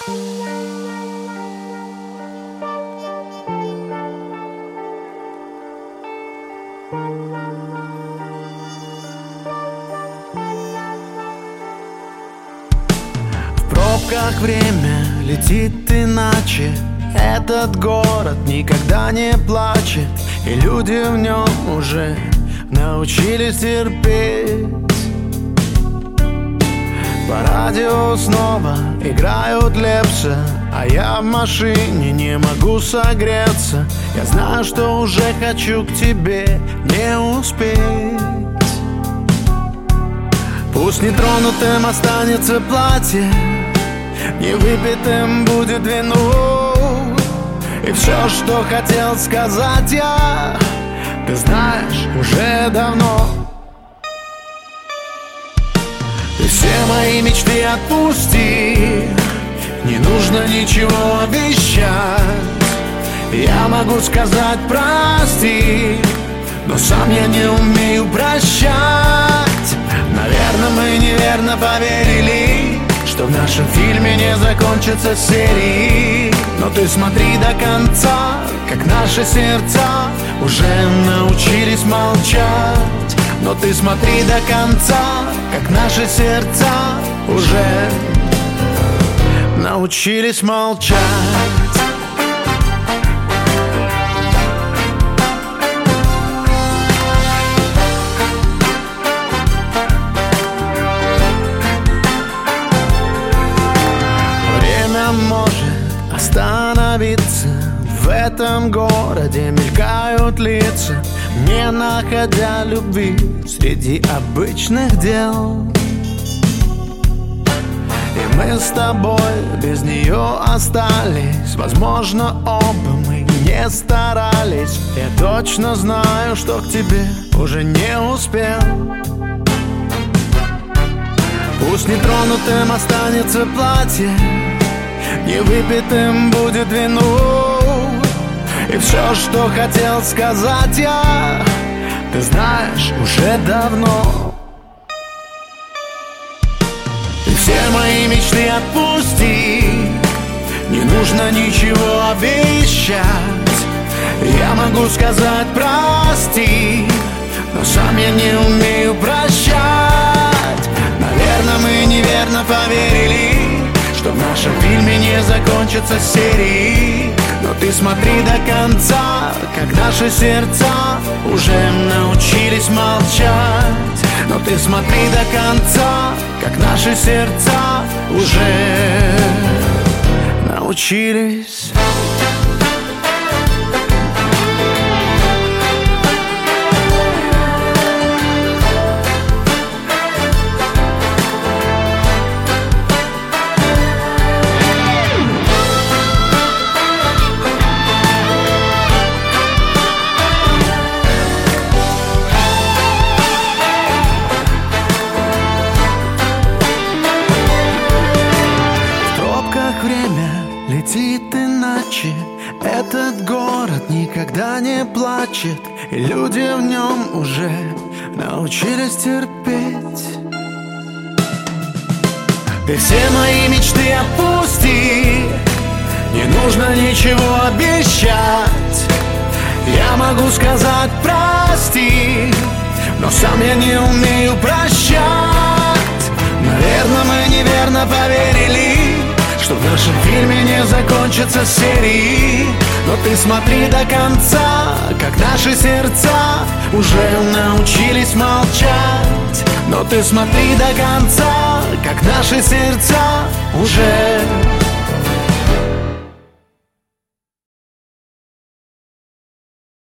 В пробках время летит иначе. Этот город никогда не плачет, и люди в нем уже научились терпеть. По радио снова играют Лепса, а я в машине не могу согреться. Я знаю, что уже хочу к тебе не успеть. Пусть нетронутым останется платье, невыпитым будет вино. И все, что хотел сказать я, ты знаешь уже давно. И все мои мечты отпусти, не нужно ничего обещать. Я могу сказать прости, но сам я не умею прощать. Наверное, мы неверно поверили, что в нашем фильме не закончится серии. Но ты смотри до конца, как наши сердца уже научились молчать. Но ты смотри до конца, как наши сердца уже научились молчать. Остановиться в этом городе мелькают лица, не находя любви среди обычных дел. И мы с тобой без нее остались. Возможно, оба мы не старались. Я точно знаю, что к тебе уже не успел. Пусть нетронутым останется платье, невыпитым будет вино. И все, что хотел сказать я, ты знаешь уже давно. И все мои мечты отпусти, не нужно ничего обещать. Я могу сказать прости, но сам я не умею прощать. Наверное, мы неверно поверили, что в нашем фильме не закончится серии. Но ты смотри до конца, как наши сердца уже научились молчать. Но ты смотри до конца, как наши сердца уже научились. Летит иначе, этот город никогда не плачет, и люди в нем уже научились терпеть. Ты все мои мечты отпусти, не нужно ничего обещать. Я могу сказать прости, но сам я не умею прощать. Наверное, мы неверно поверили, что в нашем фильме не закончится серии. Но ты смотри до конца, как наши сердца уже научились молчать. Но ты смотри до конца, как наши сердца уже